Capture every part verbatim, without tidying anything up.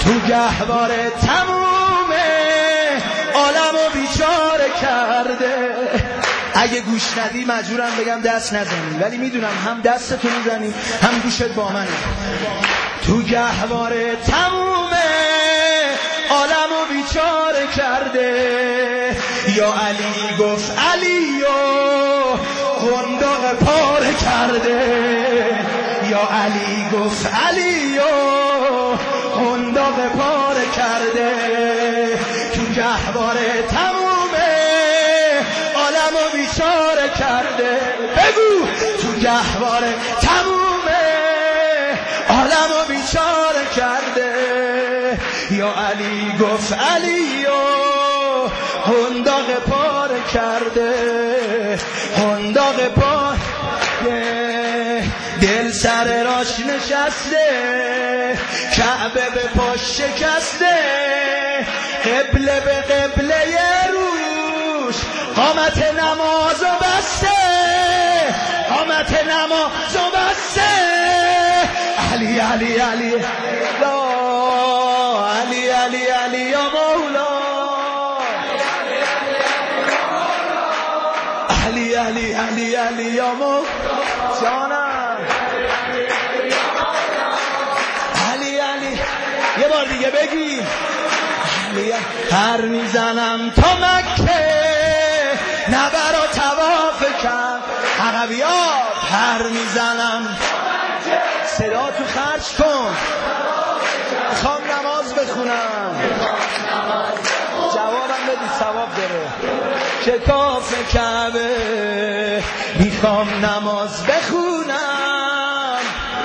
تو گهواره تموم عالمو بیچاره کرده. اگه گوش ندی مجبورم بگم دست نزنی، ولی میدونم هم دستتو میزنی هم گوشت با منه. تو گهواره تموم عالمو بیچاره کرده. یا علی گفت علی و قنداق پاره کرده. یا علی گفت علی و قنداق پاره کرده. تو گهواره تموم عالمو بیچاره کرده. بگو تو گهواره تموم عالمو بیچاره کرده. یا علی گفت علی و قنداق پاره کرده. قنداق پاره دل سر راش نشسته، کعبه به پاش شکسته، قبله به قبله روش قامت نمازو بسته، قامت نمازو بسته. علی علی علی لا علی علی علی یا مولا، علی علی علی علی یا مولا جانم. علی علی یه بار دیگه بگی. علی هر میزنم تا مکه نبرا تواف کرد. عقبیا هر میزنم صدا تو خرج کن. میخوام نماز بخونم، جوابم بدید ثواب داره. شکاف کعبه میخوام نماز بخونم.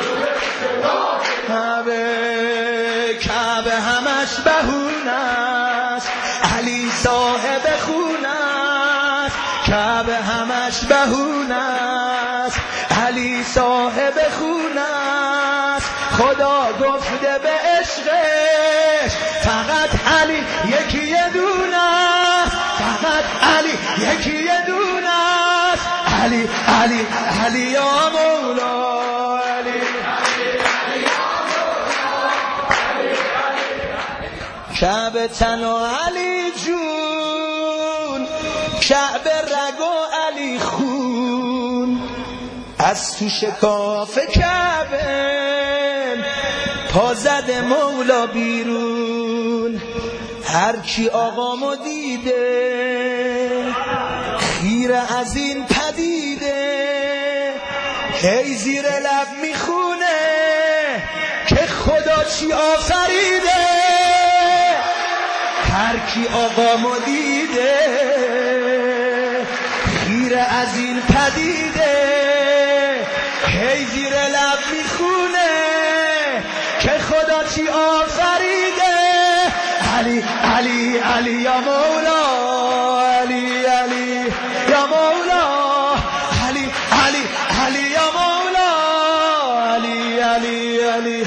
کعبه کعبه همش بهونه است، علی صاحب خونه است. کعبه همش بهونه است، علی صاحب خونه است. خدا گفته به عشقش فقط علی یکی یه دونه است، فقط علی یکی یه دونه است. علی علی علی یا مولا، علی کعبه تن و علی جون، کعبه رگ و علی خون. از تو شکاف کعبه پا زده مولا بیرون. هر کی آقامو دیده خیره از این پدیده، هی زیر لب میخونه که خدا چی آفریده. هر کی آقامو دیده خیره از این پدیده، هی زیر لب میخونه که خدا چی آفریده. علی علی علی یا مولا، علی علی یا مولا، علی علی علی یا مولا، علی علی علی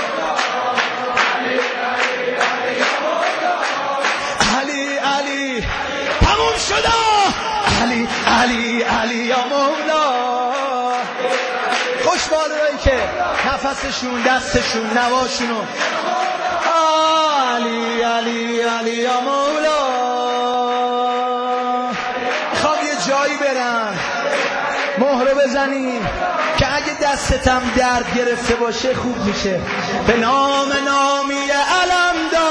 علی علی تموم شده. علی علی علی یا مولا. خوشبالایی که نفسشون دستشون نواشونو علی علی علی یا مولا. میخوام یه جایی برم مهره بزنیم که اگه دستتم درد گرفته باشه خوب میشه. به نام نامی علمدار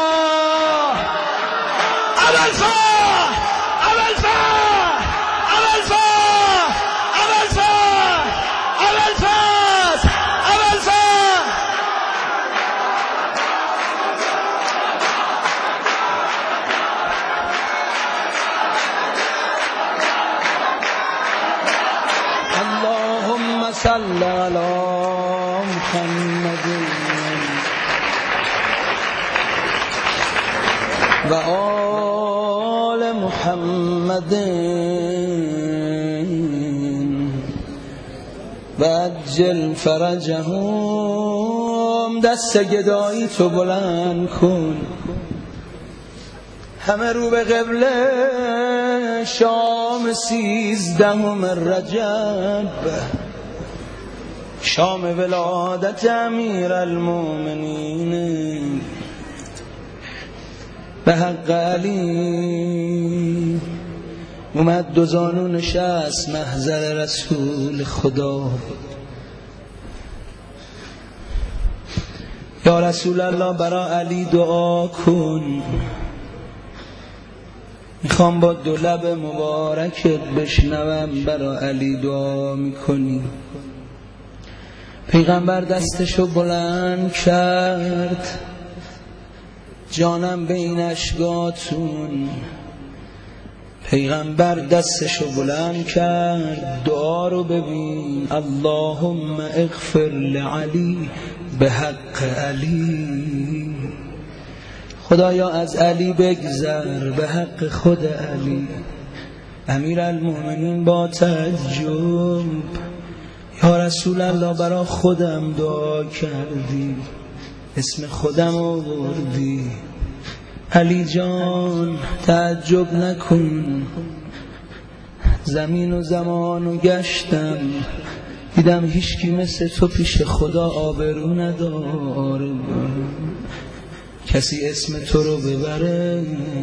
ابوالفتح ابوالفتح ابوالفتح ابوالفتح ابوالفتح ابوالفتح. اللهم صل علی محمد و آل محمد و عجل فرجهم. دست گدایی تو بلند کن، همه رو به قبله. شام سیزدهم رجب، شام ولادت امیر المومنین. به حق علی. اومد دو زانو نشست محضر رسول خدا. یا رسول الله برا علی دعا کن، میخوام با دو لب مبارکت بشنوم برا علی دعا میکنی. پیغمبر دستشو بلند کرد، جانم بین اشکاتون. پیغمبر دستشو بلند کرد، دعا رو ببین. اللهم اغفر لعلی به حق علی. خدایا از علی بگذر به حق خود علی. امیرالمومنین با تعجب یا رسول الله برا خودم دعا کردی، اسم خودم آوردی. علی جان تعجب نکن، زمین و زمان و گشتم، دیدم هیچکی مثل تو پیش خدا آبرو نداره. کسی اسم تو رو ببره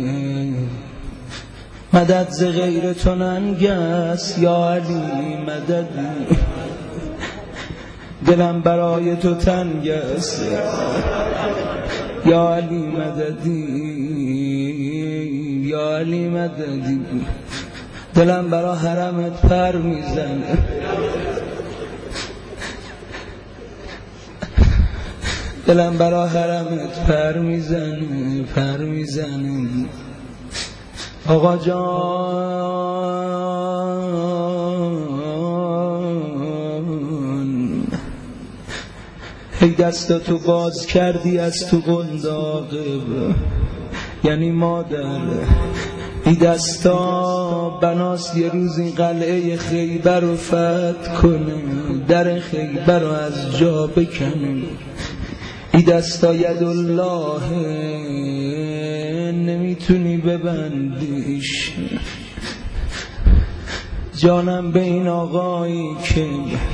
مدد ز غیر تو ننگس. یا علی مددی، دلم برای تو تنگ است. یا علی مددی، یا علی مددی، دلم برا حرمت پر میزنه. دلم برا حرمت پر میزنه، پر میزنه. آقا جان ای دستاتو باز کردی از تو قنداقه، یعنی مادر. ای دستا بناس یه روز این قلعه خیبر رو فتح کنه، در خیبر رو از جا بکنه. ای دستا یدالله نمیتونی ببندیش. جانم به این آقایی که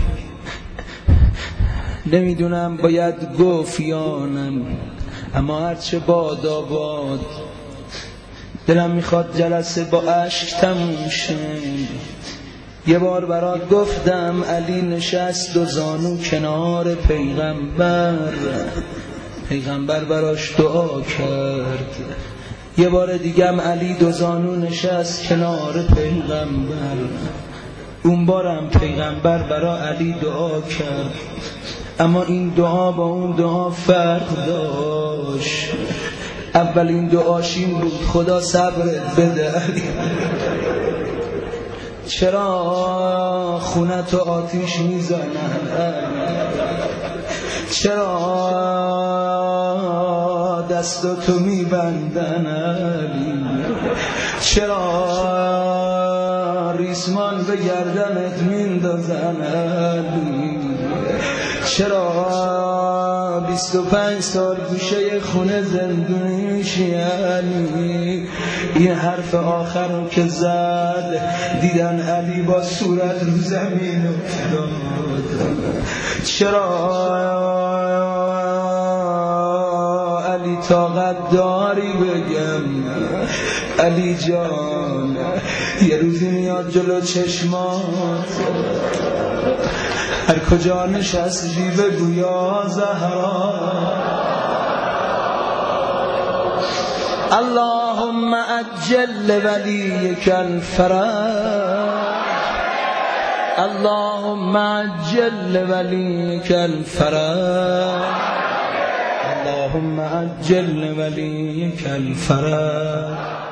نمیدونم باید گفت یانم، اما هرچه باد آباد. دلم میخواد جلسه با عشق تموم شه. یه بار برات گفتم علی نشست دو زانو کنار پیغمبر، پیغمبر براش دعا کرد. یه بار دیگم علی دو زانو نشست کنار پیغمبر، اون بارم پیغمبر برا علی دعا کرد. اما این دعا با اون دعا فرق داشت. اولین دعاش این بود خدا صبرت بده علی. چرا خونتو آتیش میزنن؟ چرا دستاتو میبندن علی؟ چرا ریسمان به گردنت میندازن علی؟ چرا بیست و پنج سال گوشه خونه زندونی میشی علی؟ این حرف آخر رو که زد دیدن علی با صورت رو زمین افتاد. چرا علی طاقت داری بگم علی جان یه روزی میاد جلو چشمات، هر کجا نشستی بگو یا زهرا. اللهم عجل ولیک الفرج، اللهم عجل ولیک الفرج، اللهم عجل ولیک الفرج.